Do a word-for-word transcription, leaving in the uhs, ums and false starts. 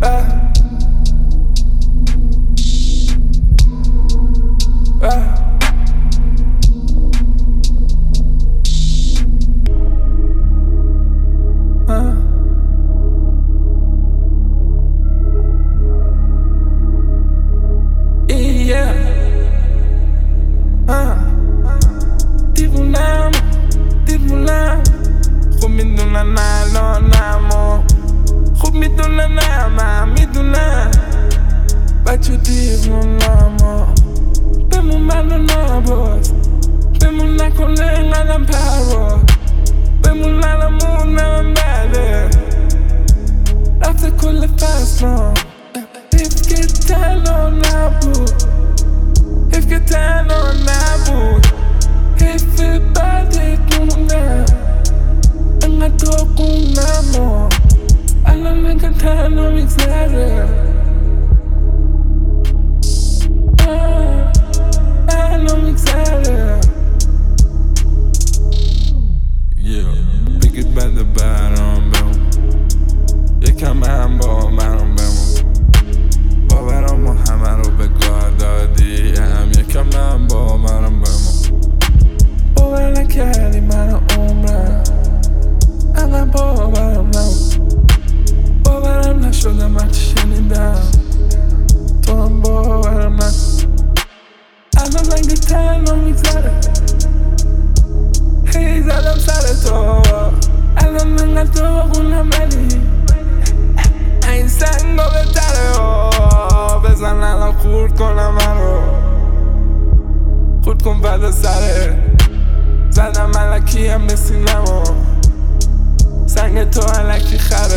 خب میدونن الان اما خوب میدونن همه میدونن بچه دیوون اما بمون منو نباز بمون نکنه اینقدرم پرواز بمون نرمون نمن بده رفته کل فصلم حیف که تنها نبود حیف که تنها نبود حیف بعدت مونم انقدر داغونم الان انقدر تنها میگذره الان میگذره بگید بده برام بمون یکم هم با منم بمون باورم و همه رو به گاه دادی هم یکم هم با منم بمون باور نکردی من عمرم انقدر باورم نبود باورم نشدم هرچی شنیدم تو هم باورم نکن الان رنگ تنها میگذره هی زدم سر تو الان انقدر داغونم ولی این سنگا بهتره بزن الان خورد کنم من رو خورد کن بعد سره زدم علکی هم نسینم سنگ تو علکی خره